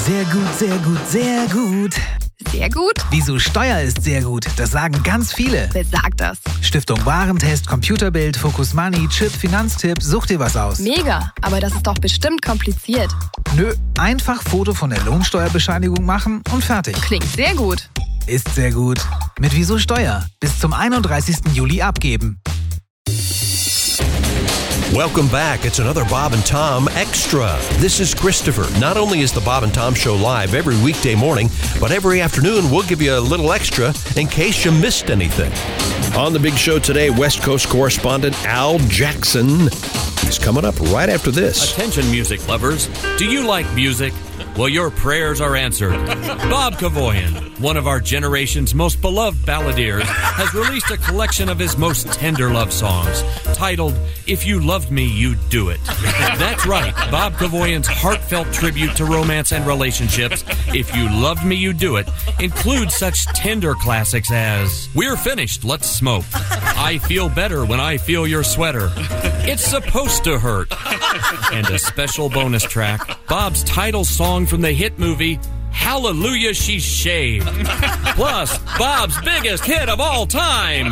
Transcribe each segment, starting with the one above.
Sehr gut, sehr gut, sehr gut. Sehr gut? Wieso Steuer ist sehr gut, das sagen ganz viele. Wer sagt das? Stiftung Warentest, Computerbild, Focus Money, Chip, Finanztipp, such dir was aus. Mega, aber das ist doch bestimmt kompliziert. Nö, einfach Foto von der Lohnsteuerbescheinigung machen und fertig. Klingt sehr gut. Ist sehr gut. Mit Wieso Steuer. Bis zum 31. Juli abgeben. Welcome back. It's another Bob and Tom Extra. This is Christopher. Not only is the Bob and Tom Show live every weekday morning, but every afternoon we'll give you a little extra in case you missed anything. On the big show today, West Coast correspondent Al Jackson. He's coming up right after this. Attention, music lovers. Do you like music? Well, your prayers are answered. Bob Kavoyan, one of our generation's most beloved balladeers, has released a collection of his most tender love songs titled, If You Loved Me, You'd Do It. That's right, Bob Kavoyan's heartfelt tribute to romance and relationships, If You Loved Me, You'd Do It, includes such tender classics as We're Finished, Let's Smoke, I Feel Better When I Feel Your Sweater, It's Supposed to Hurt, and a special bonus track, Bob's title song from the hit movie, Hallelujah, She's Shaved. Plus, Bob's biggest hit of all time.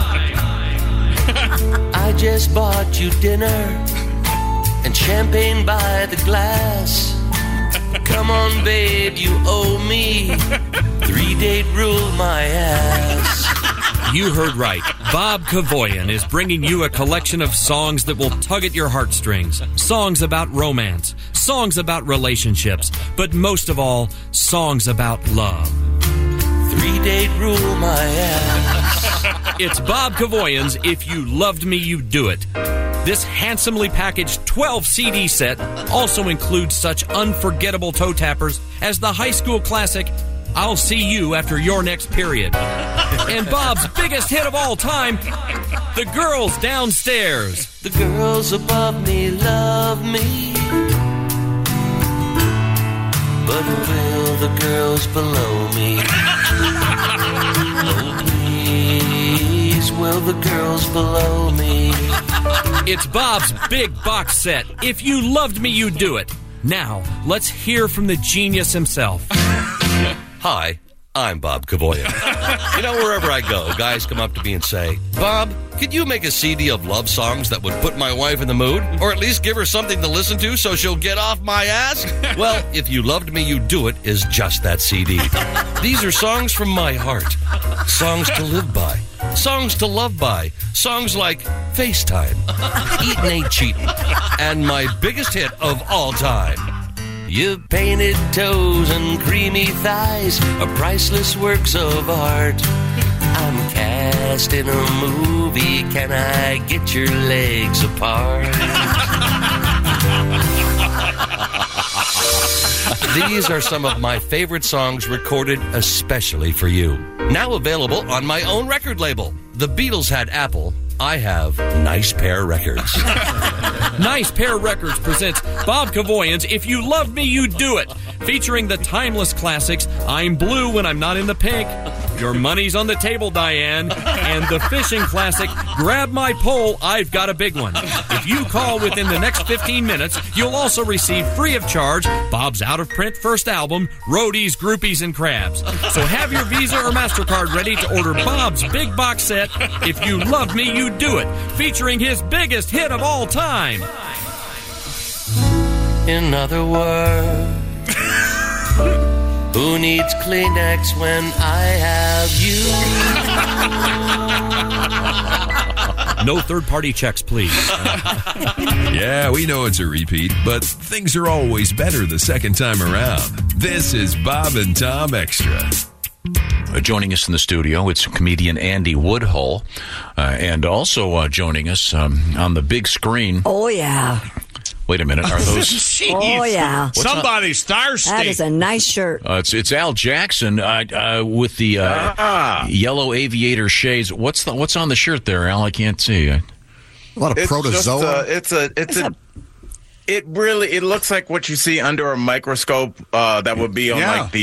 I just bought you dinner and champagne by the glass. Come on, babe, you owe me 3-date rule my ass. You heard right. Bob Kavoyan is bringing you a collection of songs that will tug at your heartstrings. Songs about romance, songs about relationships, but most of all, songs about love. 3-date rule my ass. It's Bob Kavoyan's If You Loved Me, You'd Do It. This handsomely packaged 12 CD set also includes such unforgettable toe tappers as the high school classic, I'll See You After Your Next Period. And Bob's biggest hit of all time, The Girls Downstairs. The girls above me love me, but will the girls below me? Oh, please, will the girls below me? It's Bob's big box set, If You Loved Me, You'd Do It. Now, let's hear from the genius himself. Hi, I'm Bob Kavoyan. You know, wherever I go, guys come up to me and say, Bob, could you make a CD of love songs that would put my wife in the mood? Or at least give her something to listen to so she'll get off my ass? Well, If You Loved Me, You'd Do It is just that CD. These are songs from my heart. Songs to live by. Songs to love by. Songs like FaceTime, Eatin' Ain't Cheatin', and my biggest hit of all time, Your painted toes and creamy thighs are priceless works of art. I'm cast in a movie, can I get your legs apart? These are some of my favorite songs recorded especially for you. Now available on my own record label. The Beatles had Apple. I have Nice Pair Records. Nice Pair Records presents Bob Kavoyan's If You Loved Me, You'd Do It, featuring the timeless classics I'm Blue When I'm Not in the Pink, Your Money's on the Table, Diane, and the fishing classic Grab My Pole, I've Got a Big One. If you call within the next 15 minutes, you'll also receive free of charge Bob's out-of-print first album, Roadies, Groupies, and Crabs. So have your Visa or MasterCard ready to order Bob's big box set, If You Loved Me, You'd Do It, featuring his biggest hit of all time. In other words, who needs Kleenex when I have you? No third-party checks, please. Yeah, we know it's a repeat, but things are always better the second time around. This is Bob and Tom Extra. Joining us in the studio, it's comedian Andy Woodhull, and also joining us on the big screen. Oh, yeah. Wait a minute, are those... Oh, yeah. Somebody's thirsty. That is a nice shirt. It's Al Jackson with the yellow aviator shades. What's on the shirt there, Al? I can't see. A lot of protozoa. It looks like what you see under a microscope that would be on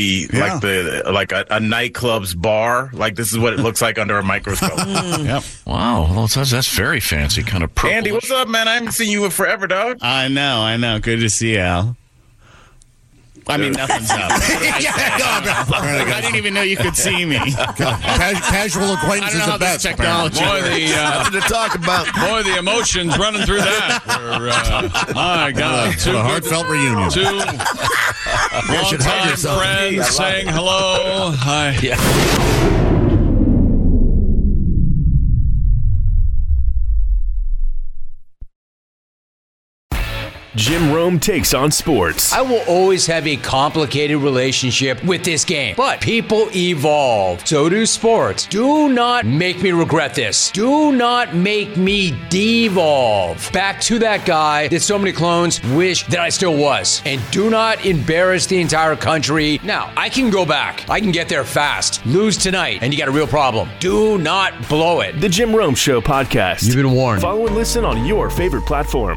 a nightclub's bar. Like, this is what it looks like under a microscope. Yep. Wow, well, that's very fancy, kind of purple. Andy, what's up, man? I haven't seen you in forever, dog. I know. Good to see you, Al. I mean, nothing's up. I didn't even know you could see me. Casual acquaintance is the best. Technology. Nothing to talk about. Boy, the emotions running through that. My God. What a heartfelt reunion. Two long-time friends saying hello. Hi. Yeah. Jim Rome takes on sports. I will always have a complicated relationship with this game, but people evolve. So do sports. Do not make me regret this. Do not make me devolve back to that guy that so many clones wish that I still was. And do not embarrass the entire country. Now, I can go back. I can get there fast. Lose tonight, and you got a real problem. Do not blow it. The Jim Rome Show podcast. You've been warned. Follow and listen on your favorite platform.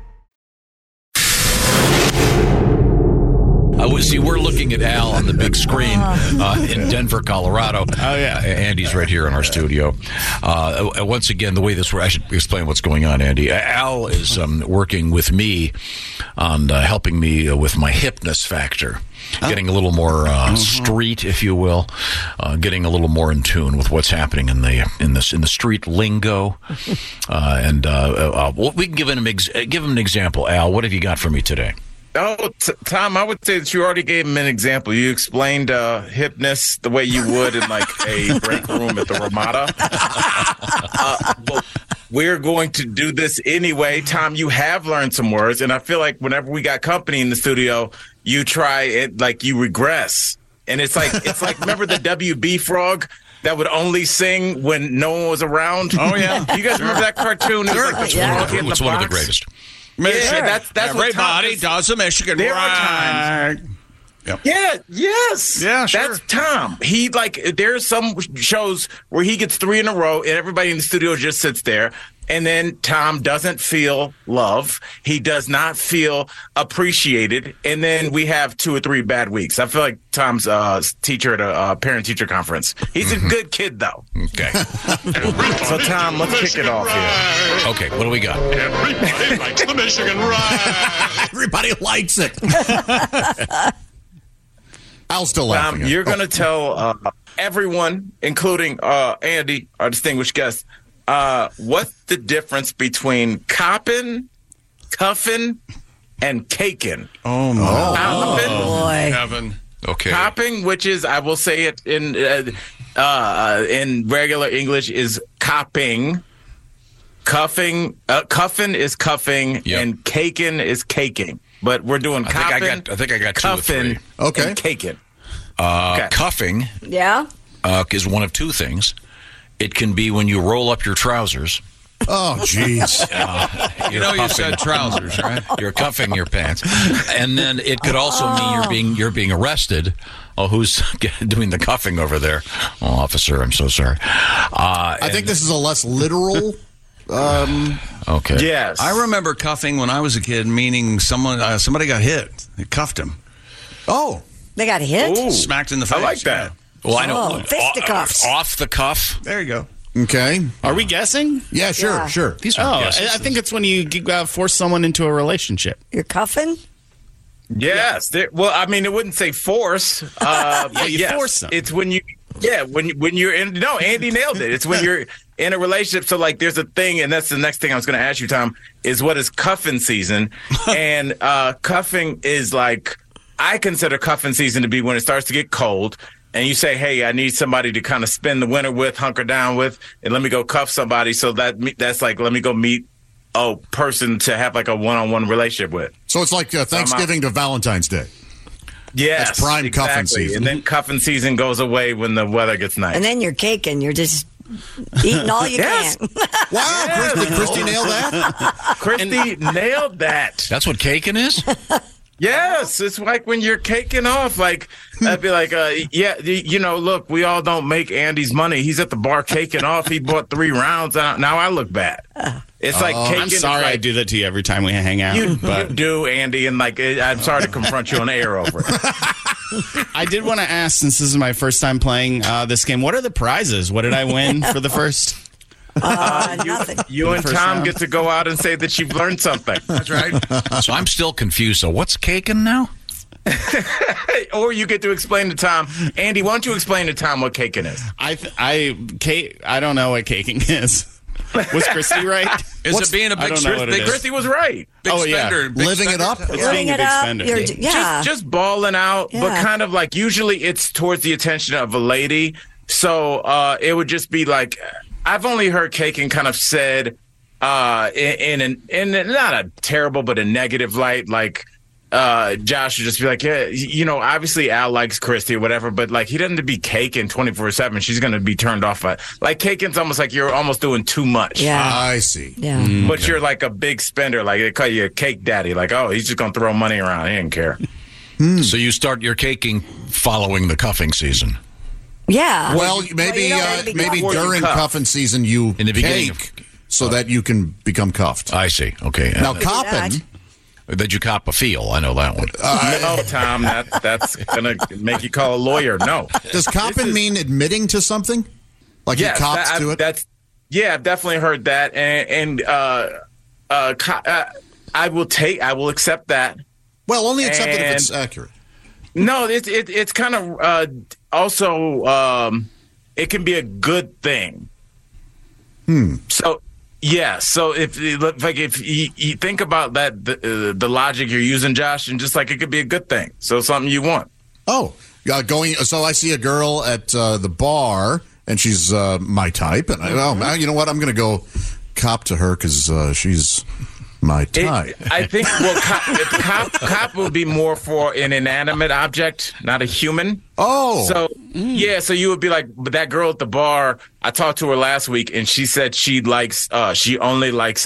We're looking at Al on the big screen in Denver, Colorado. Oh, yeah. Andy's right here in our studio. Once again, the way this works, I should explain what's going on, Andy. Al is working with me on helping me with my hipness factor. Getting a little more street, if you will, getting a little more in tune with what's happening in the street lingo, and we can give him an example. Al, what have you got for me today? Oh, Tom, I would say that you already gave him an example. You explained hipness the way you would in like a break room at the Ramada. But we're going to do this anyway. Tom, you have learned some words, and I feel like whenever we got company in the studio, you try it like you regress. And it's like remember the WB frog that would only sing when no one was around? Oh, yeah. You guys remember that cartoon? It was like the frog in the It's box. one of the greatest. Yeah, that's everybody what does a Michigan there ride. are times. Yep. Yeah, yes. Yeah, sure. That's Tom. He there's some shows where he gets 3 in a row and everybody in the studio just sits there. And then Tom doesn't feel love. He does not feel appreciated. And then we have 2 or 3 bad weeks. I feel like Tom's teacher at a parent-teacher conference. He's a good kid, though. Okay. So, Tom, let's kick it off here. Okay, what do we got? Everybody likes the Michigan ride. Everybody likes it. I'll still laugh. Tom, you're going to tell everyone, including Andy, our distinguished guest, what's the difference between coppin', cuffin', and cakin'? Oh, my. Boy. Heaven. Okay. Copping, which is, I will say it in regular English, is copping. Cuffing is cuffing, Yep. and caking is caking. But we're doing copping, I think I got 2 or 3. cuffing, Okay. and caking. Cuffing Yeah? is one of 2 things. It can be when you roll up your trousers. Oh, jeez. You said trousers, right? You're cuffing your pants, and then it could also mean you're being arrested. Oh, who's doing the cuffing over there? Oh, officer, I'm so sorry. I think this is a less literal. Okay. Yes. I remember cuffing when I was a kid, meaning somebody got hit. They cuffed him. Oh. They got hit? Ooh, Smacked in the face. I like that. Well, I know. Fisticuffs. Off the cuff. There you go. Okay. Are we guessing? Yeah, sure, Yeah. sure. These are guesses. I think it's when you force someone into a relationship. You're cuffing? Yes. Well, I mean, it wouldn't say force. But you yes, force them. It's when you, when you're in. No, Andy nailed it. It's when you're in a relationship. So, like, there's a thing, and that's the next thing I was going to ask you, Tom, is what is cuffing season? And cuffing is like, I consider cuffing season to be when it starts to get cold. And you say, hey, I need somebody to kind of spend the winter with, hunker down with, and let me go cuff somebody. So that's like, let me go meet a person to have like a one-on-one relationship with. So it's like Thanksgiving to Valentine's Day. Yes, that's prime cuffing season. And then cuffing season goes away when the weather gets nice. And then you're caking. You're just eating all you Yes. can. Wow, Yes. Christy nailed that? Christy nailed that. That's what caking is? Yes, it's like when you're caking off. Like, I'd be like, look, we all don't make Andy's money. He's at the bar caking off. He bought 3 rounds. Now I look bad. It's like caking. I'm sorry I do that to you every time we hang out. You but do, Andy, and like I'm sorry to confront you on the air over it. I did want to ask, since this is my first time playing this game, what are the prizes? What did I win for the first? Nothing. You and First Tom round. get to go out and say that you've learned something. That's right. So I'm still confused. So what's caking now? Or you get to explain to Tom. Andy, why don't you explain to Tom what caking is? I don't know what caking is. Was Christy right? Is it being a big spender? Christy was right. Big spender. Big Living spender? it up? It's being a big spender. Just balling out, but kind of like usually it's towards the attention of a lady. So it would just be like, I've only heard caking kind of said in not a terrible, but a negative light, like Josh would just be like, yeah, you know, obviously Al likes Christy or whatever, but like he doesn't be caking 24/7. She's going to be turned off. Like caking's almost like you're almost doing too much. Yeah. I see. Yeah. But you're like a big spender. Like they call you a cake daddy. Like, oh, he's just going to throw money around. He didn't care. So you start your caking following the cuffing season. Yeah. Well, maybe during cuffing season you in the beginning cake so that you can become cuffed. I see. Okay. Now copping. That you cop a feel. I know that one. No, Tom, that's going to make you call a lawyer. No. Does copping mean admitting to something? Like yes, he cops to it? I've definitely heard that. And I will accept that. Well, only accept it if it's accurate. No, it's kind of also it can be a good thing. So yeah, so if you think about that, the logic you're using, Josh, and just like it could be a good thing. So something you want. Oh, so I see a girl at the bar, and she's my type, and you know what? I'm going to go cop to her because she's my type. I think cop will be more for an inanimate object, not a human. Oh, so yeah, so you would be like, but that girl at the bar, I talked to her last week, and she said she only likes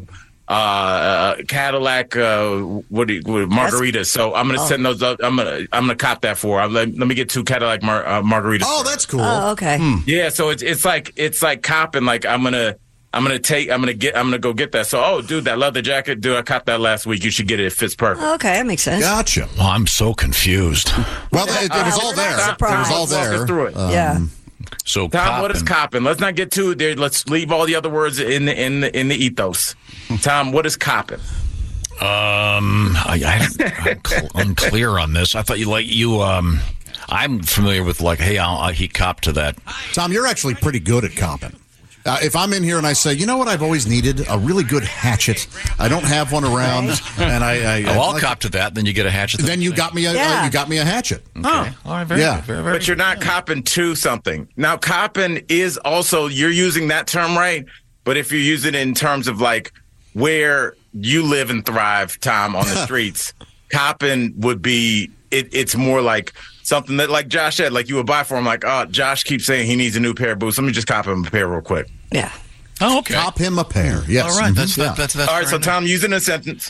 Cadillac margaritas. So I'm gonna send those up. I'm gonna cop that for her. Let me get 2 Cadillac margaritas. Oh, that's cool. Oh, okay. Yeah, so it's like copping. Like I'm gonna go get that. So, dude, that leather jacket, dude, I copped that last week. You should get it. It fits perfect. Okay, that makes sense. Gotcha. Well, I'm so confused. Well, it was all there. It was all there. Walk us through it. Yeah. So, Tom, what is copping? Let's not get too there. Let's leave all the other words in the ethos. Tom, what is copping? I'm unclear on this. I thought I'm familiar with like, hey, he copped to that. Tom, you're actually pretty good at copping. If I'm in here and I say, you know what, I've always needed a really good hatchet. I don't have one around, and I'll cop to that. Then you get a hatchet. Then you got me a hatchet. Okay. Oh, all right, very good. But you're not copping to something. Now, copping is also, you're using that term right, but if you use it in terms of like where you live and thrive, Tom, on the streets, copping would be, it's more like something that, like Josh said, like you would buy for him, like, oh, Josh keeps saying he needs a new pair of boots. Let me just cop him a pair real quick. Yeah. Oh, okay. Cop him a pair. Yes. All right. That's all right. So, Tom, use it in a sentence.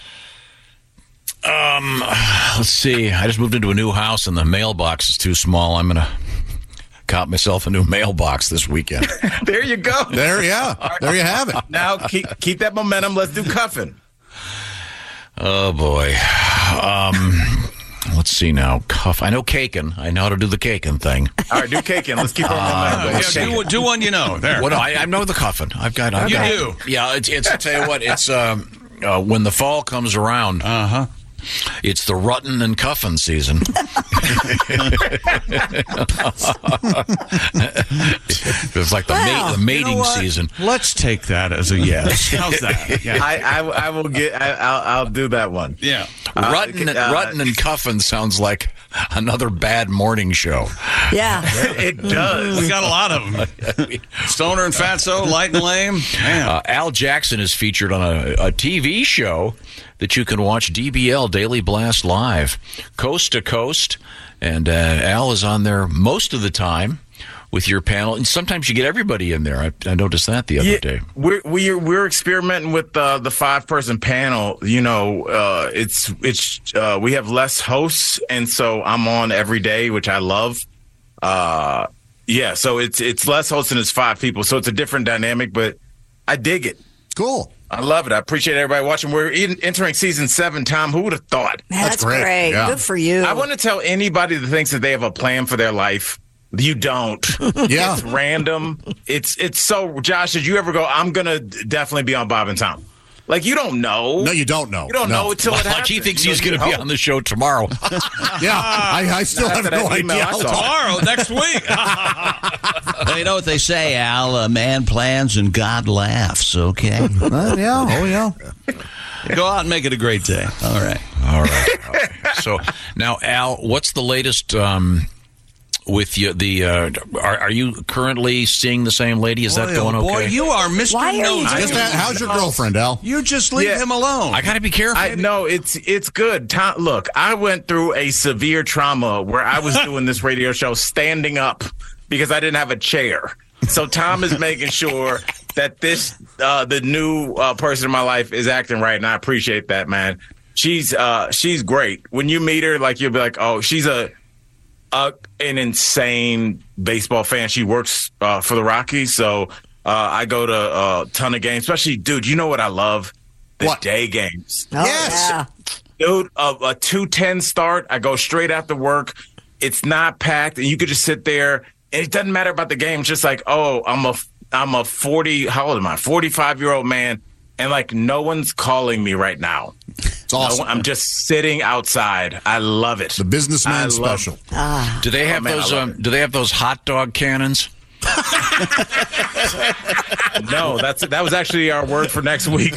Let's see. I just moved into a new house and the mailbox is too small. I'm gonna cop myself a new mailbox this weekend. There you go. There you have it. Now keep that momentum. Let's do cuffing. Oh boy. Let's see now. Cuff. I know caking. I know how to do the caking thing. All right, do caking. Let's keep our momentum. Do one you know. There. What I know the cuffing. I've got. You do. Yeah. It's. I tell you what. It's when the fall comes around. It's the rutting and cuffing season. It's like the mating season. Let's take that as a yes. How's that? Yeah. I will get. I'll do that one. Yeah. Rutting and cuffing sounds like another bad morning show. Yeah. It does. We got a lot of them. Stoner and Fatso, Light and Lame. Al Jackson is featured on a TV show that you can watch, DBL, Daily Blast Live, coast to coast. And Al is on there most of the time with your panel. And sometimes you get everybody in there. I noticed that the other day. We're experimenting with the 5-person panel. You know, we have less hosts, and so I'm on every day, which I love. So it's less hosts and it's 5 people. So it's a different dynamic, but I dig it. Cool. I love it. I appreciate everybody watching. We're entering season 7, Tom. Who would have thought? That's great. Yeah. Good for you. I want to tell anybody that thinks that they have a plan for their life, you don't. Yeah. It's random. It's so, Josh, did you ever go, I'm going to definitely be on Bob and Tom? Like, you don't know. No, you don't know. You don't know until it happens. Like he thinks he's going to be on the show tomorrow. Yeah, I still have no idea. Tomorrow, next week. Well, you know what they say, Al? A man plans and God laughs, okay? Yeah, oh, yeah. Go out and make it a great day. All right. So, now, Al, what's the latest with you? Are you currently seeing the same lady? Is that going okay? Boy, you are Mr. Nosy. How's your girlfriend, Al? You just leave him alone. I got to be careful. No, it's good. Tom, look, I went through a severe trauma where I was doing this radio show standing up because I didn't have a chair. So Tom is making sure that the new person in my life is acting right, and I appreciate that, man. She's great. When you meet her, like, you'll be like, oh, she's an insane baseball fan. She works for the Rockies, so I go to a ton of games. Especially, dude, you know what I love? The day games. Oh, yes. Yeah. Dude, a 2:10 start. I go straight after work. It's not packed, and you could just sit there. And it doesn't matter about the game. It's just like, oh, I'm a 45-year-old man, and like no one's calling me right now. It's awesome. I'm just sitting outside. I love it. The businessman special. Do they have those? Do they have those hot dog cannons? No, that was actually our word for next week.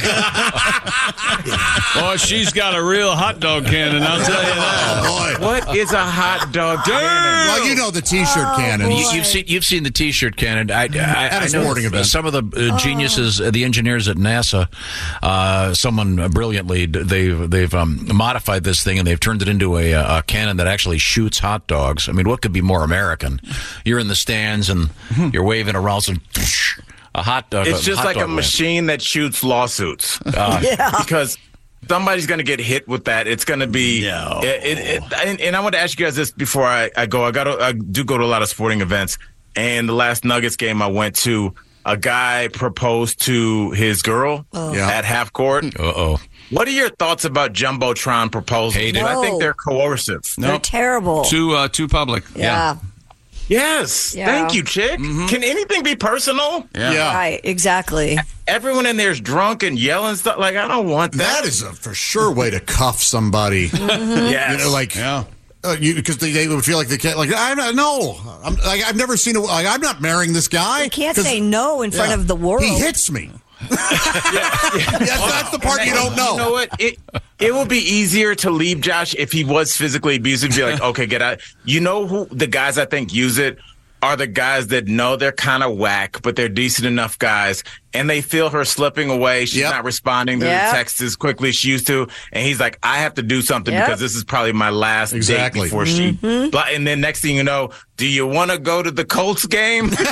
Boy, she's got a real hot dog cannon, I'll tell you that. Oh, boy. What is a hot dog cannon? Well, you know the T-shirt cannon. You've seen the T-shirt cannon. I At a sporting event. Some of the geniuses, the engineers at NASA, someone brilliantly, they've modified this thing and they've turned it into a cannon that actually shoots hot dogs. I mean, what could be more American? You're in the stands and you're waving around some. A hot dog. It's just like a machine that shoots lawsuits. Because somebody's going to get hit with that. It's going to be. And I want to ask you guys this before I go. I do go to a lot of sporting events. And the last Nuggets game I went to, a guy proposed to his girl at half court. What are your thoughts about Jumbotron proposals? I think they're coercive. They're terrible. Too public. Yeah. Yes. Yeah. Thank you, chick. Can anything be personal? Yeah. Right, exactly. Everyone in there is drunk and yelling stuff. Like, I don't want that. That is a for sure way to cuff somebody. Yes. You know, like, because they would feel like they can't. Like, I've never seen I'm not marrying this guy. You can't say no in front of the world. He hits me. That's the part you don't know. You know what? It would be easier to leave Josh if he was physically abusive. Be like, okay, get out. You know who the guys I think use it are the guys that know they're kind of whack, but they're decent enough guys, and they feel her slipping away. She's not responding to the text as quickly as she used to, and he's like, I have to do something because this is probably my last date before she. And then next thing you know, do you want to go to the Colts game? Because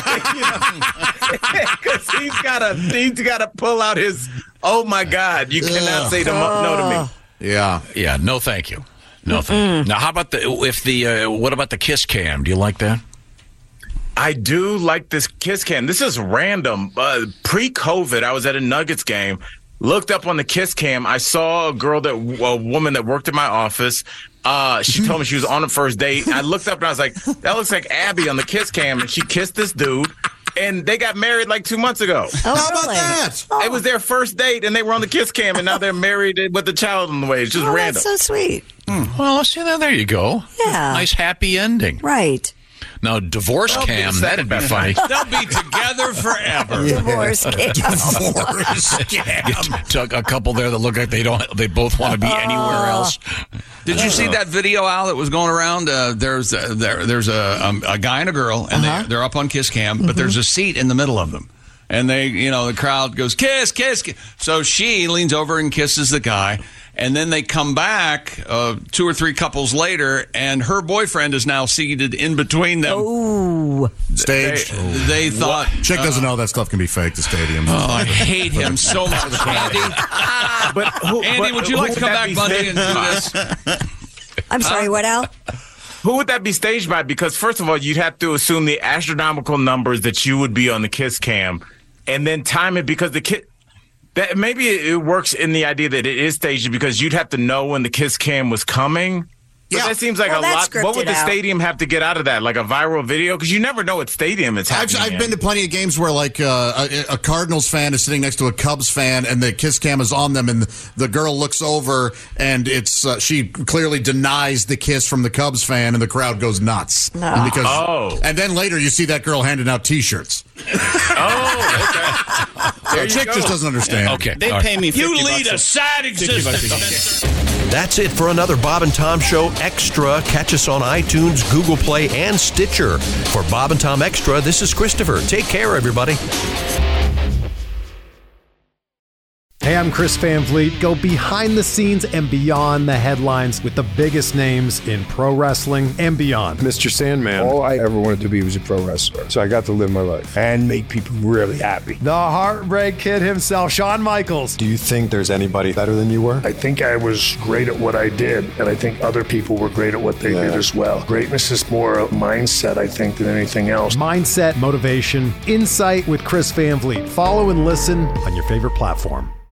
he's got to pull out his. Oh my God! You cannot say no to me. Yeah. No, thank you. No, thank you. Now, how about what about the kiss cam? Do you like that? I do like this kiss cam. This is random. Pre-COVID, I was at a Nuggets game, looked up on the kiss cam. I saw a woman that worked in my office. She told me she was on a first date. I looked up and I was like, that looks like Abby on the kiss cam. And she kissed this dude. And they got married like 2 months ago. Oh, how about that? It was their first date, and they were on the kiss cam, and now they're married with a child on the way. It's just random. That's so sweet. Well, see, there you go. Yeah. Nice happy ending. Right. Now, divorce cam, that'd be funny. They'll be together forever. Divorce cam. Divorce cam. A couple there that look like they both want to be anywhere else. Did you see that video, Al, that was going around? There's a guy and a girl, and they're up on kiss cam, but there's a seat in the middle of them. And the crowd goes, kiss, kiss, kiss. So she leans over and kisses the guy. And then they come back 2 or 3 couples later, and her boyfriend is now seated in between them. Oh, staged. They thought Chick doesn't know that stuff can be faked. The stadium. Oh, I hate him so much, Andy. Andy, would you like to come back Monday and do this? I'm sorry. What, Al? Who would that be staged by? Because first of all, you'd have to assume the astronomical numbers that you would be on the kiss cam, and then time it because the kid. That maybe it works in the idea that it is staged because you'd have to know when the kiss cam was coming, But that seems like a lot. What would the stadium have to get out of that? Like a viral video? Because you never know what stadium it's happening I've been to plenty of games where like a Cardinals fan is sitting next to a Cubs fan and the kiss cam is on them and the girl looks over and it's she clearly denies the kiss from the Cubs fan and the crowd goes nuts. No. And then later you see that girl handing out T-shirts. The chick just doesn't understand. Okay. They pay me $50. You lead a sad existence. That's it for another Bob and Tom Show Extra. Catch us on iTunes, Google Play, and Stitcher. For Bob and Tom Extra, this is Christopher. Take care, everybody. Hey, I'm Chris Van Vliet. Go behind the scenes and beyond the headlines with the biggest names in pro wrestling and beyond. Mr. Sandman, all I ever wanted to be was a pro wrestler. So I got to live my life and make people really happy. The Heartbreak Kid himself, Shawn Michaels. Do you think there's anybody better than you were? I think I was great at what I did, and I think other people were great at what they did as well. Greatness is more a mindset, I think, than anything else. Mindset, motivation, insight with Chris Van Vliet. Follow and listen on your favorite platform.